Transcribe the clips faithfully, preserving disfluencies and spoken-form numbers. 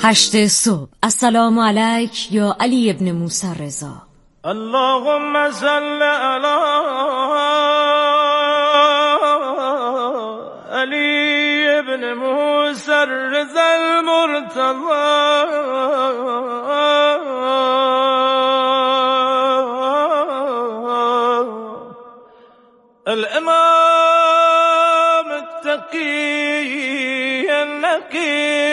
هشت صبح. السلام علیک یا علی ابن موسی رضا. اللهم صل علی علی ابن موسی رضا المرتضی الامام التقی النقی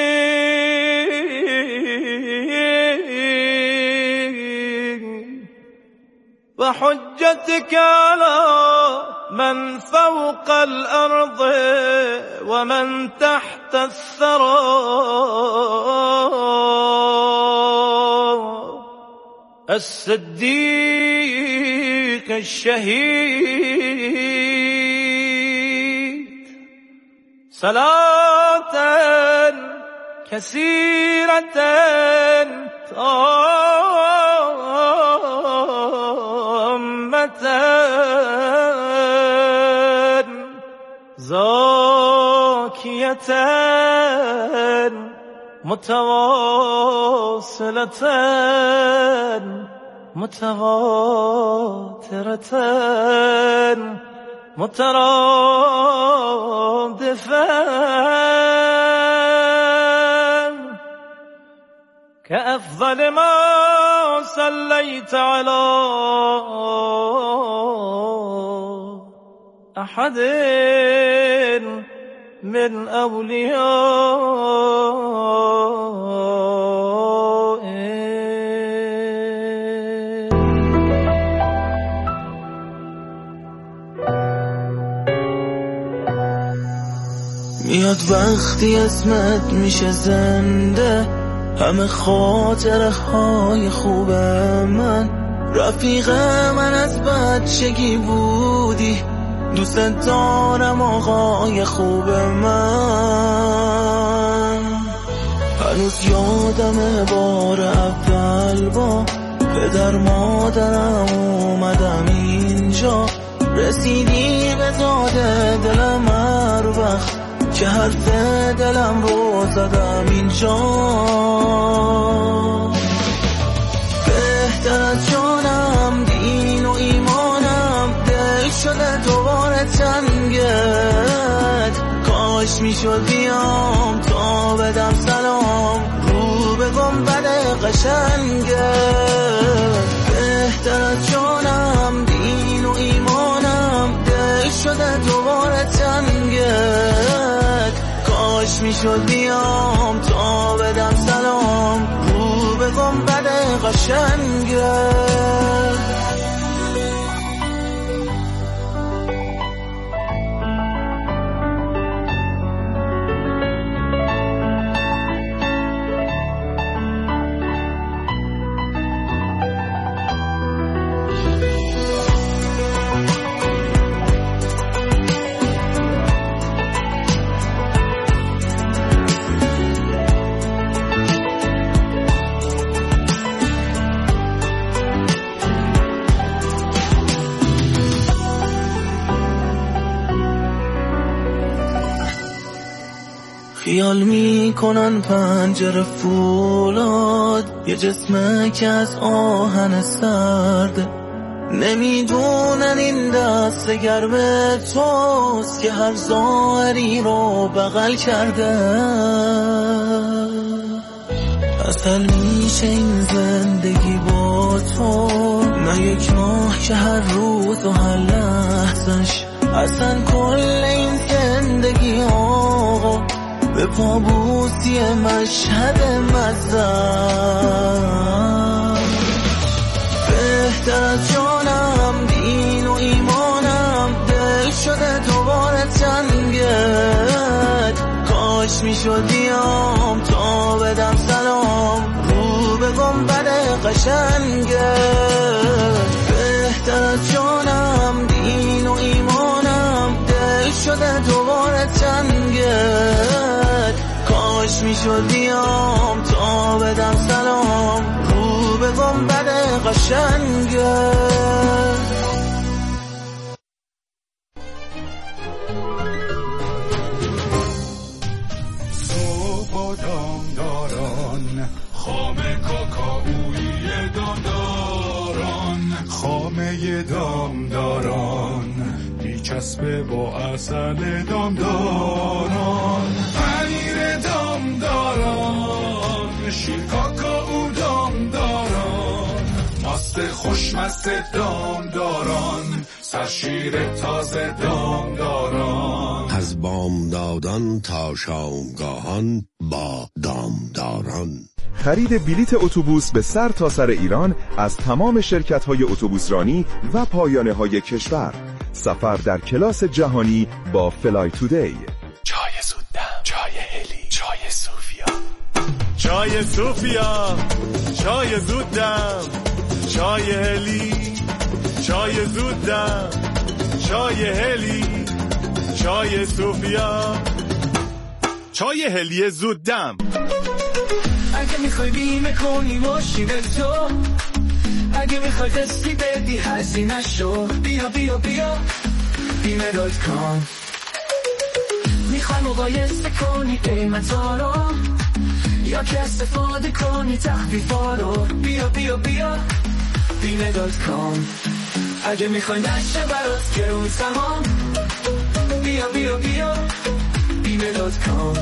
وحجتك على من فوق الأرض ومن تحت الثرى الصديق الشهيد صلاة كثيرة زاكية متواصلة متواترة مترادفة كأفضل ما صليت على أحد من أوليائه. میاد وقتی اسمت میشه زنده، همه خاطره های خوب من، رفیق من از بچگی بودی، دوست دارم آقای خوب من. هنوز یادم بار اول با پدر مادرم اومدم اینجا، رسیدی به داده دلم هر وقت که حرف دلم رو زدم اینجا. بهتر از جانم دین و ایمانم، دل شده دوباره تنگت، کاش میشد بیام تا بدم سلام رو به گنبد قشنگت. بهتر از جانم دین و ایمانم، دل شده دوباره تنگت، کاش میشد بیام تا بدم سلام رو به گنبد قشنگت. خیال میکنن پنجره فولاد، یه جسمه که از آهن سرده، نمیدونن این دست گرم توست که هر ظاهری رو بغل کرده. اصل میشه این زندگی با تو، نه یک ماه که هر روز و هر لحظش، اصلا کل این زندگی آقا به پابوسی مشهد مزن. بهتر از جانم دین و ایمانم، دل شده دوباره تنگت، کاش میشد بیام تا بدم سلام رو به گنبد قشنگت. بهتر از جانم دین و ایمانم، دل شده دوباره تنگت، کاش میشد بیام تا بدم سلام رو به گنبد قشنگت. صبح و دامداران شیرای دامداران میچسبه با اصل دامداران. پنیر دامداران، شیر کاکائو دامداران، ماست خوشمست دامداران، سرشیر تازه دامداران. از بامدادان تا شامگاهان با دامداران. خرید بلیت اتوبوس به سر تا سر ایران از تمام شرکت‌های اتوبوسرانی و پایانه‌های کشور. سفر در کلاس جهانی با فلای تودی. چای زودم، چای هلی، چای صوفیا. چای صوفیا، چای زودم، چای هلی، چای زودم، چای هلی، چای صوفیا، چای هلی زودم. اگه میخوای بیمه کنی ماشین تو، اگه میخوای قسطی بدی هزینه شو، بیا بیا بیا بیمه دات کام. میخوای مقایسه کنی قیمتا رو، یا که استفاده کنی تخفیفا رو، بیا بیا بیا بیمه دات کام. اگه میخوای نشه برات گرون تمام، بیا بیا بیا بیمه دات کام.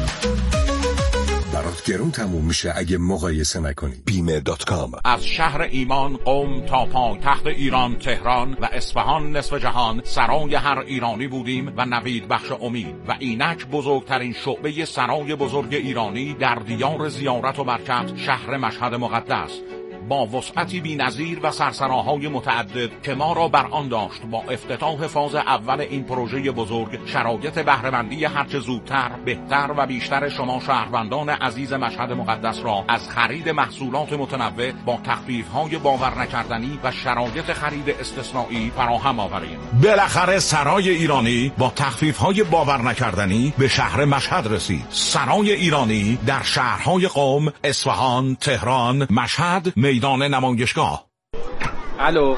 برات گرون تموم میشه اگه مقایسه نکنی. بیمه دات کام. از شهر ایمان، قم تا پایتخت ایران، تهران و اصفهان نصف جهان، سرای هر ایرانی بودیم و نوید بخش امید و اینک بزرگترین شعبه سرای بزرگ ایرانی در دیار زیارت و برکت، شهر مشهد مقدس، با وسعتی بی‌نظیر و سرسراهای متعدد که ما را بر آن داشت با افتتاح فاز اول این پروژه بزرگ شرایط بهره‌مندی هرچه زودتر، بهتر و بیشتر شما شهروندان عزیز مشهد مقدس را از خرید محصولات متنوع با تخفیف‌های باور نکردنی و شرایط خرید استثنایی فراهم آوریم. بالاخره سرای ایرانی با تخفیف‌های باور نکردنی به شهر مشهد رسید. سرای ایرانی در شهرهای قم، اصفهان، تهران، مشهد، میدان نمایشگاه. الو،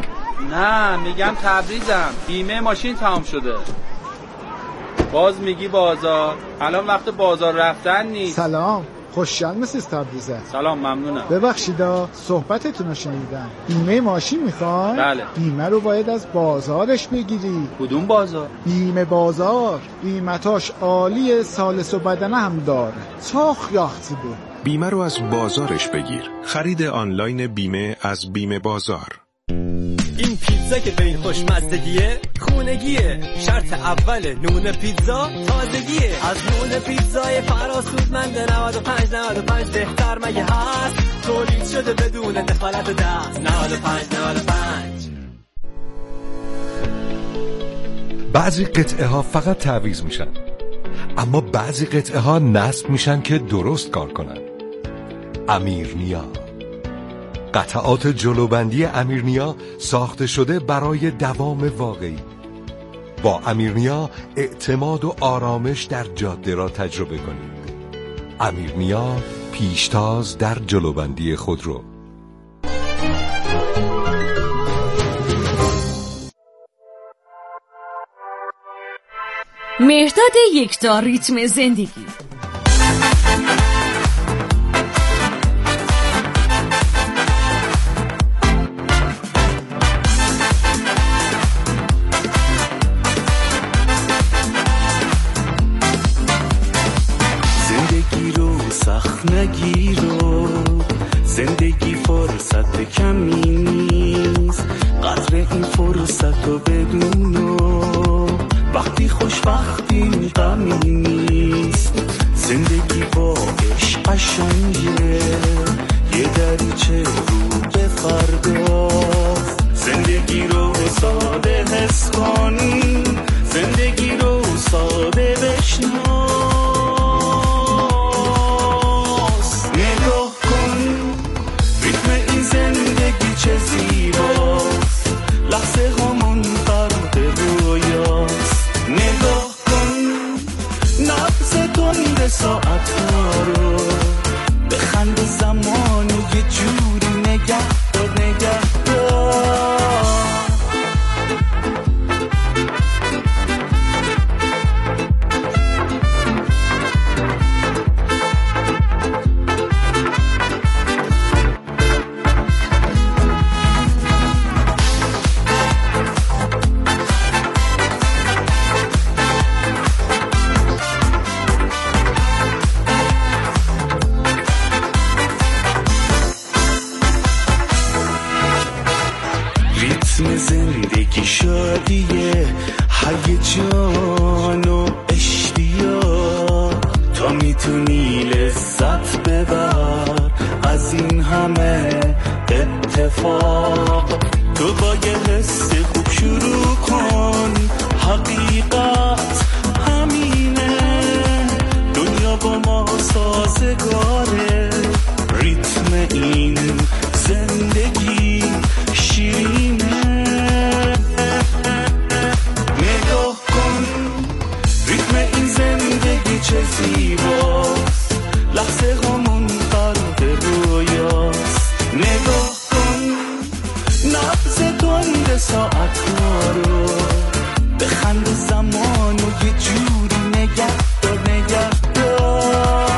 نه میگم تبریزم، بیمه ماشین تمام شده. باز میگی بازار، الان وقت بازار رفتن نیست. سلام، خوشحال مسیز تبریزه. سلام، ممنونم. ببخشیدا صحبتتون رو شنیدم. بیمه ماشین میخوای؟ بله. بیمه رو باید از بازارش بگیری. کدوم بازار؟ بیمه بازار، قیمتاش عالیه، سالس و بدنه هم داره. چاخ یاختی بود. بیمه رو از بازارش بگیر. خرید آنلاین بیمه از بیمه بازار. این پیتزا که به این خوشمزدگیه، خونگیه. شرط اول نون پیتزا تازگیه. از نون پیتزای فراسودمند نود و پنج نود و پنج بهتر مگه هست؟ تولید شده بدون دخالت دست. نود و پنج نود و پنج. بعضی قطعه ها فقط تعویض میشن، اما بعضی قطعه ها نصب میشن که درست کار کنن. امیرنیا، قطعات جلوبندی امیرنیا ساخته شده برای دوام واقعی. با امیرنیا اعتماد و آرامش در جاده را تجربه کنید. امیرنیا، پیشتاز در جلوبندی خودرو. مهرداد یکتا، ریتم زندگی. زندگی رو سخت نگیرو، زندگی فرصت کمی نیست، قدر این فرصت رو بدونو، وقتی خوش وقتی غمی نیست. زندگی با عشق قشنگه، یه دریچه رو به فرداست. زندگی رو ساده حس کن، زندگی رو ساده بشناس. نگاه کن ریتم این زندگی چه زیباست، لحظه هامون فرق رویاست. نگاه کن نبض تند ساعت ها رو، بخند زمان یه جوری نگه دار نگه دار. زندگی شادیه، هیجان و اشتیاق، تا میتونی لذت ببر از این همه اتفاق. تو با یه حس خوب شروع کن، حقیقت همینه، دنیا با ما سازگاره، ریتم این زندگی شیرینه. نگاه کن ریتم این زندگی چه زیباست، لحظه همون قلب رویاست. نگاه کن نبض تند ساعت ها رو، بخند زمان و یه جوری نگه دار نگه دار.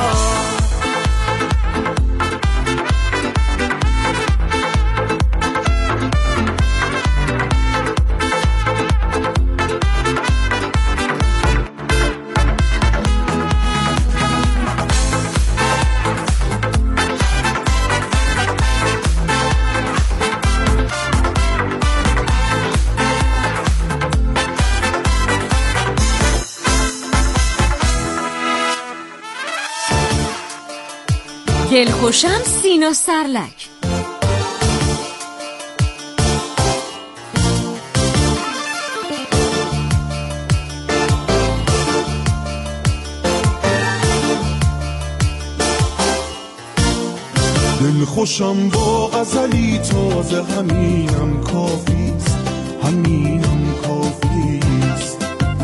دلخوشم سینا سرلک. دلخوشم با غزلی تازه، همینم کافیست، همینم کافیست.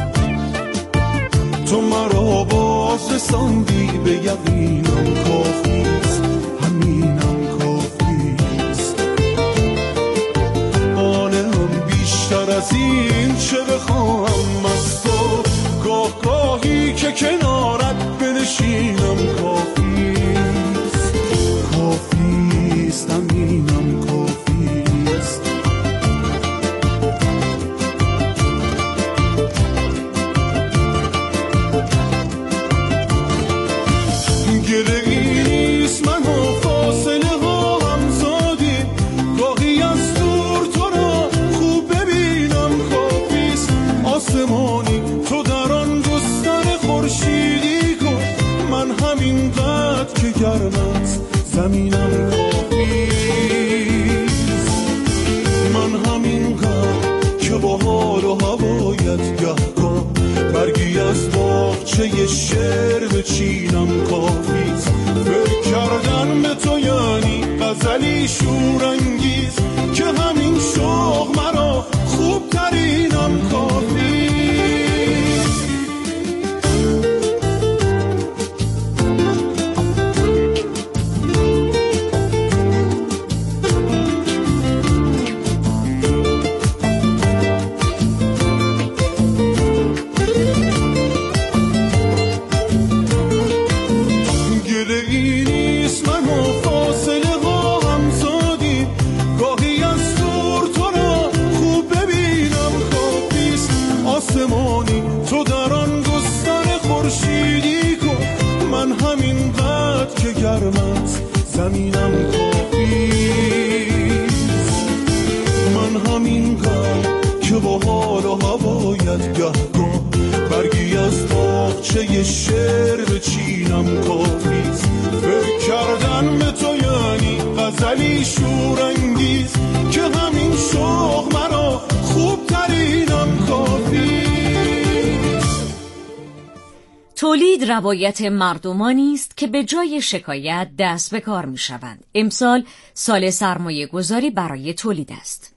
تو مرا باز رساندی به یقینم کافیست، همینم کافیست. آنم بیشتر از این چه بخواهم از تو، گاه گاهی که کنارت بنشینم کافیست، کافیست، همینم کافیست. گره نیست من و فاصله ها همزادی، گاهی از دور تو را خوب ببینم کافیست. آسمانی تو در آن گستر خورشیدی کن، من همین قدر که گرمت زمینم کافیست. من همین قدر که با حال و هوایت گهگاه برگی از باغچه شعر بچینم کافیست. فکر کردن به تو یعنی غزلی شورانگیز، که همین شوق مرا خوب ترینم کافیست. تو در آن گستر خورشیدی کن، من همین قدر که گرمت زمینم کافیست. من همین قدر که با حال و هوایت گهگاه برگی از باغچه شعر بچینم کافیست. فکر کردن به تو یعنی غزلی شورانگیز، که همین شوق مرا خوب ترینم کافیست. تولید روایت مردمانی است که به جای شکایت دست به کار می شوند. امسال سال سرمایه گذاری برای تولید است.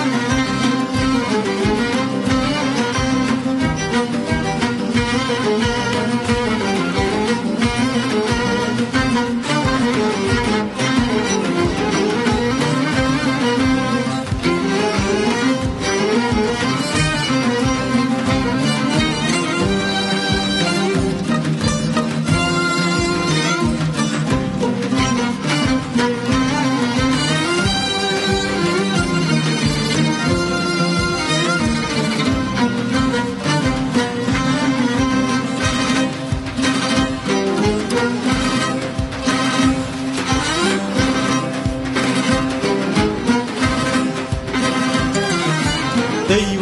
Thank you.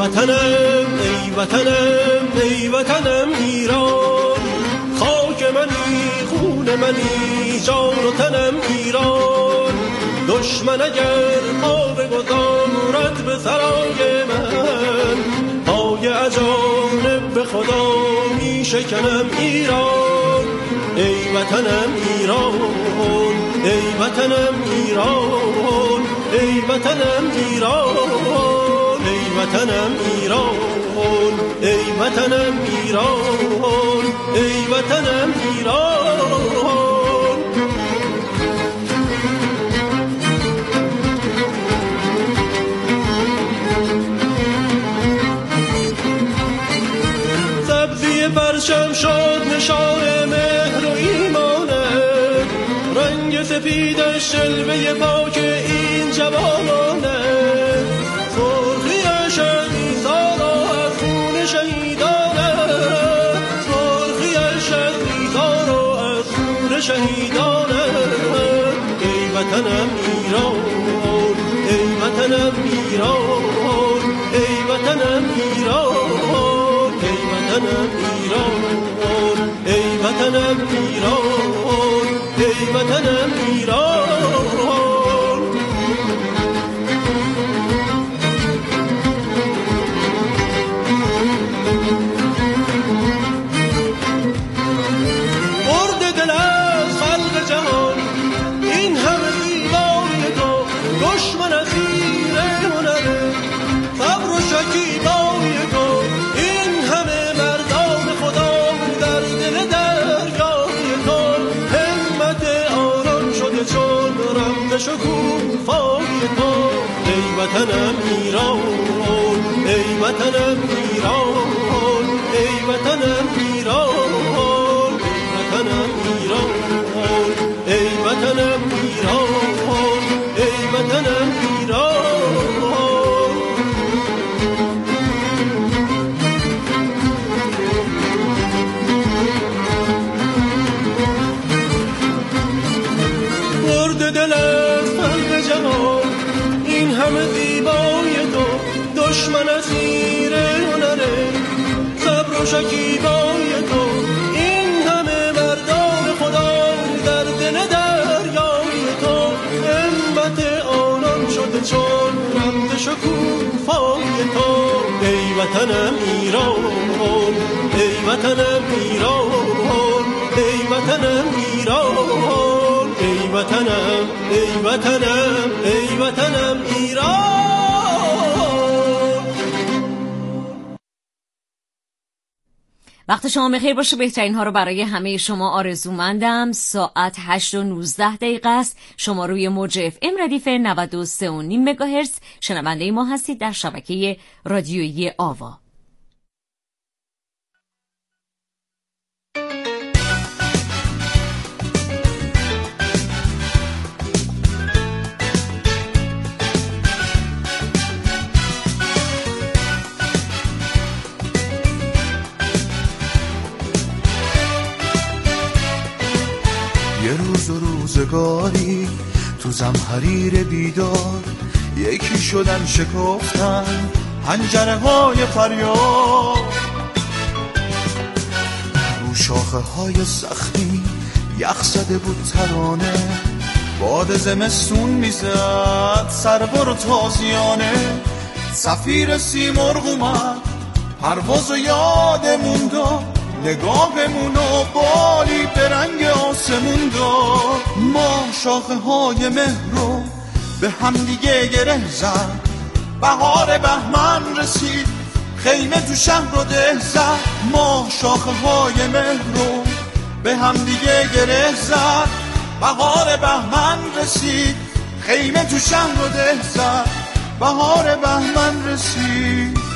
وطنم ای وطنم ای وطنم ایران، خاک منی خون منی جان و تنم ایران. دشمن اگر پا بگذارد به سرای من، پای اجانب به خدا می شکنم ایران. ای وطنم ایران ای وطنم ایران ای وطنم ایران ای وطنم ایران ای وطنم ایران ای وطنم ایران. سبزی پرچم شد نشان مهر و ایمانه، رنگ سفیدش جلوه پاک این جوانانه. سرخیش از ایثار از خون شهیدانه، سرخیش از ایثار از خون شهیدانه. ای وطنم ایران ای وطنم ایران ای وطنم ایران ای وطنم ایران ای وطنم ایران ای وطنم ایران. مرد دل از خلق جهان این همه زیبای تو، دشمن از زیر هنره صبر و شکیبای تو. این همه مردان خدا در دل دریای تو، همت آنان شده چون رمز شکوفای تو. ای وطنم ایران ای وطنم ایران ای وطنم ایران ای وطنم ایران ای وطنم ایران. مرد دل از خلق جهان این همه زیبای تو، دشمن از زیر هنره صبر و شکیبای تو. این همه مردان خدا در دل دریای تو، همت آنان شده چون رمز شکوفای تو. ای وطنم ایران ای وطنم ایران ای وطنم ایران ای وطنم ای وطنم ای وطنم ایران. وقت شما بخیر باشه. بهترین ها رو برای همه شما آرزومندم. ساعت هشت و نوزده دقیقه است. شما روی موج اف ام ردیف نود و سه و نیم مگاهرتز شنونده ما هستید در شبکه رادیویی آوا. یه روز و روزگاری تو زمحریر بیدار، یکی شدن شکفتن پنجره های فریاد. رو شاخه های زخمی یخ زده بود ترانه، باد زمستون میزد سربر و تازیانه. سفیر سیمرغ اومد پرواز و یادمون داد، نگاهمون و بالی به رنگ آسمون داد. ما شاخه های مهر رو به همدیگه گره زد، بهار بهمن رسید خیمه تو شهر رو ده زد. ما شاخه های مهر رو به همدیگه گره زد، بهار بهمن رسید خیمه تو شهر رو ده زد. بهار بهمن رسید.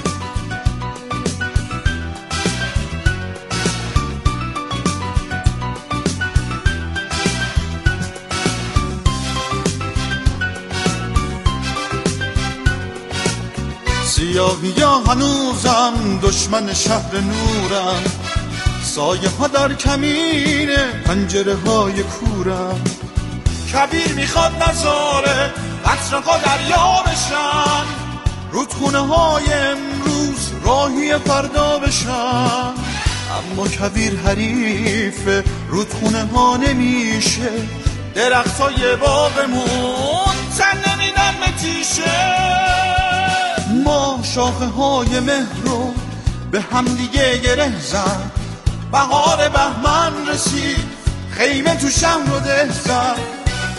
سیاهی ها هنوزم دشمن شهر نورم، سایه ها در کمین پنجره های کورم. کبیر میخواد نذاره قطره ها دریا بشن، رودخونه های امروز راهی فردا بشن، اما کبیر حریف رودخونه ها نمیشه. درخت های باغمون تن نمیدن به تیشه. ما شاخه های مهر رو به همدیگه گره زد، بهار بهمن رسید خیمه تو شهر رو ده زد.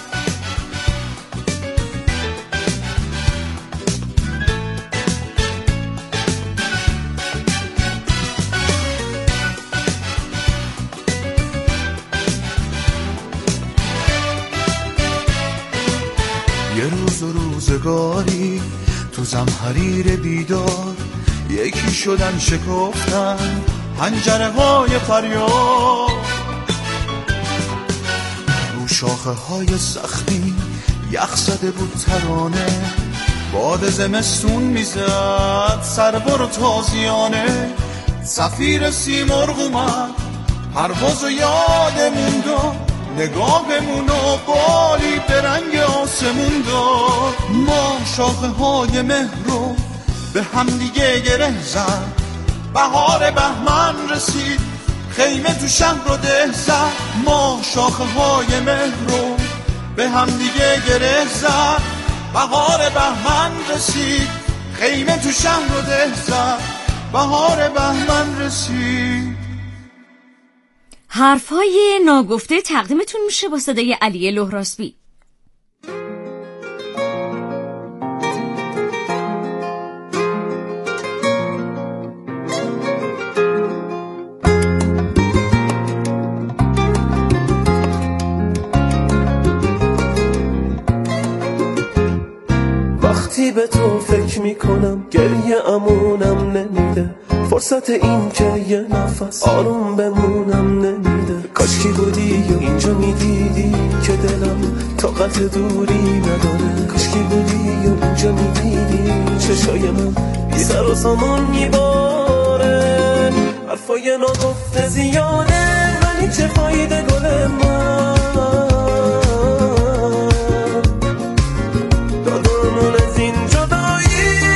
یه روز و روزگاری تو زمحریر بیدار، یکی شدن شکفتن پنجره های فریاد. رو شاخه های سختی یخ زده بود ترانه، باد زمستون میزد سربر و تازیانه. سفیر سیمرغ اومد پرواز و یادمون داد، نگاهمون و بالی به رنگ آسمون داد. ما شاخه های مهر رو به همدیگه گره زد، بهار بهمن رسید خیمه تو شهر رو ده زد. ما شاخه های مهر رو به همدیگه گره زد، بهار بهمن رسید خیمه تو شهر رو ده زد. بهار بهمن رسید. حرفای ناگفته تقدیمتون میشه با صدای علی لهراسبی. وقتی به تو فکر میکنم گریه امونم نمیده، فرصت این که یه نفس آروم بمونم نمیده. کاشکی بودی یا اینجا میدیدی که دلم طاقت دوری نداره. کاشکی بودی یا اینجا میدیدی چشای من بی سر و سامان میباره. حرفای ناگفته زیاده ولی چه فایده گل من، دادمون از این جدایی.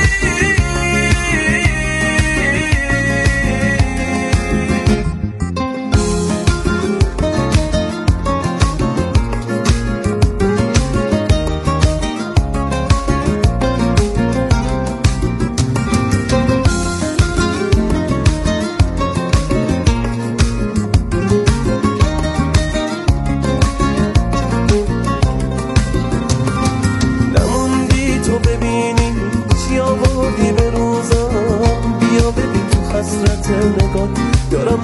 نگاه دارم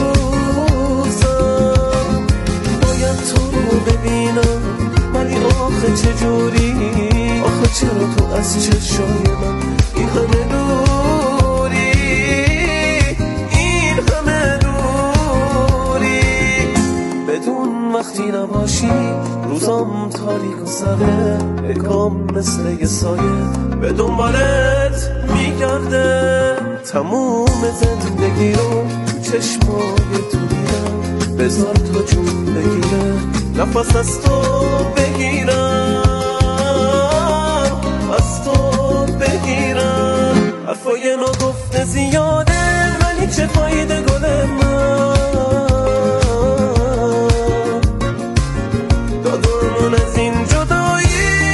میسوزم، باید تو رو ببینم ولی آخه چجوری؟ آخه چرا تو از چشای من این همه دوری، این همه دوری؟ بدون وقتی نباشی روزام تاریک و سره، اگام مثل یه سایه به دنبالت میگرده. تموم زندگی رو تو چشمای تو دیدم، بذار تو جون بگیره نفس از تو بگیرم، از تو بگیرم. حرفای ناگفته زیاده ولی چه فایده گل من، دادمون از این جدایی.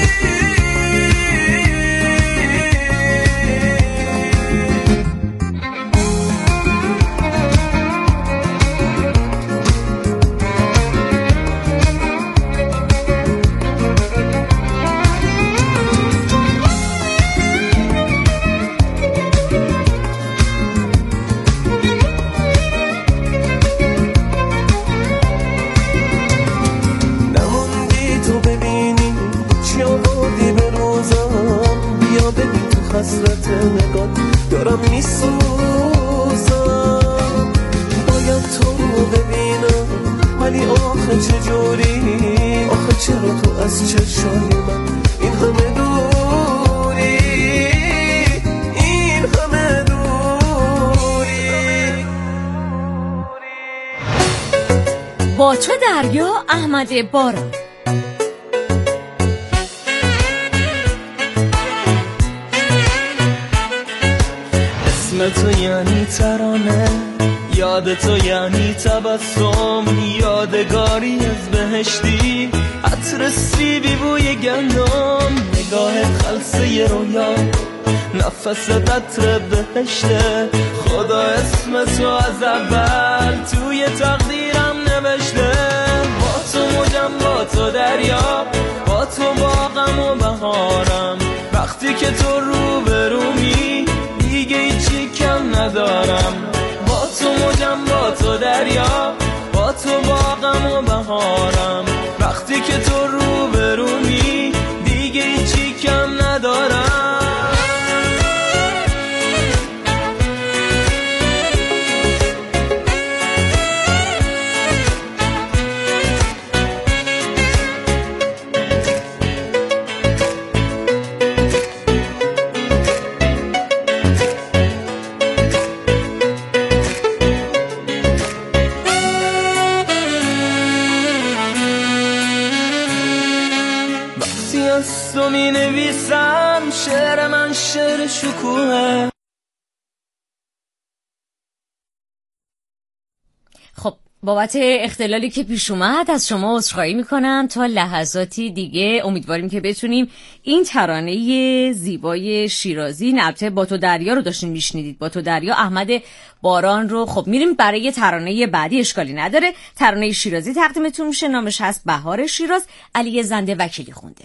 حسرت نگاه دارم میسوزم، باید تو رو ببینم ولی آخه چجوری؟ آخه چرا تو از چشای من این همه دوری، این همه دوری؟ با تو دریا احمد باران. اسم تو یعنی ترانه، یاد تو یعنی تبسم، یادگاری از بهشتی، عطر سیبی بوی گندم، نگاه خلصه رویا، نفس عطر بهشته. خدا اسم تو از اول توی تقدیرم نوشته. با تو موجم، با تو دریا، با تو باغم و بهارم. وقتی که تو رو به رومی دیگه هیچی کم ندارم. با تو موجم، با تو دریا، با تو باغم و بهارم. وقتی که تو رو به رومی دیگه هیچی کم ندارم. تو می نویسم شعر من شعر شکوه. خب بابت اختلالی که پیش اومد از شما عذرخواهی میکنم. تا لحظاتی دیگه امیدواریم که بتونیم این ترانه زیبای شیرازی، البته با تو دریا رو داشتین میشنیدید، با تو دریا احمد باران رو. خب میریم برای ترانه بعدی، اشکالی نداره. ترانه شیرازی تقدیمتون میشه، نامش هست بهار شیراز، علی زنده وکیلی خونده.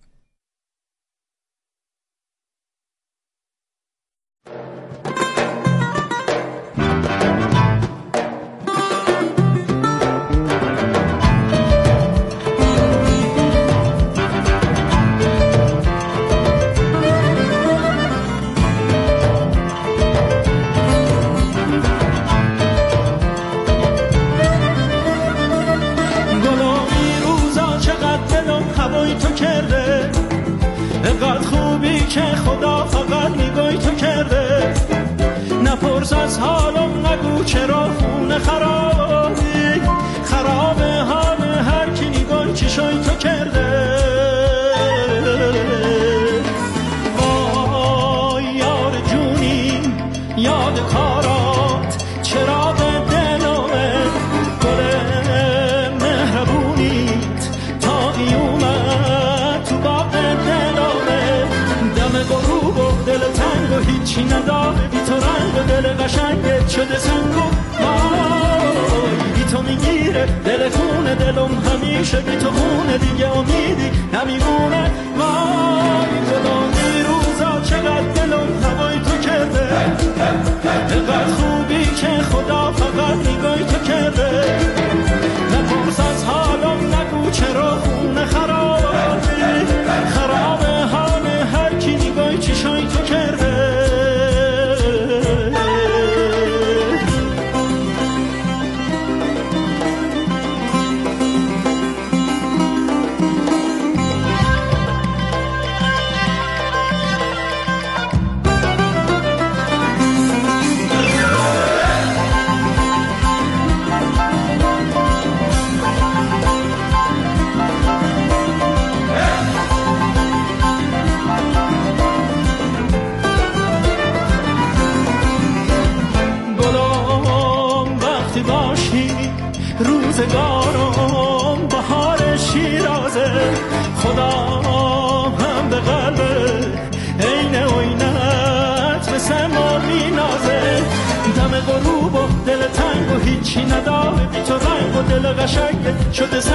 که خدا فقط نگاهی تو کرده. نپرس از حالم، نگو چرا خونه خرابی، خرابه حال هر کی نگاهی چشای تو کرده. وای یار جونی، یاد کارات، چراغ دلمه، گل مهربونیت تا اومد تو باغ دلمه. دم غروب و دل تنگ و هیچی نداره بی تو رنگ و دل قشنگت شده سنگ و وای بی تو میگیره دل خونه دلم همیشه بی تو خونه دیگه امیدی نمیمونه. وای گلومی روزا چقدر دلم هوای تو کرده. اینقدر خوبی که خدا فقط نگاهی تو کرده. نپرس از حالم، نگو چرا خونه خرابی، خرابه حال هر کی نگاهی چشای تو کرده. روزگارم بهار شیرازه. خدا هم به قلب عین عینت مثل ما مینازه. دم غروب و دل تنگ و هیچی نداره بی تو رنگ و دل قشنگ شده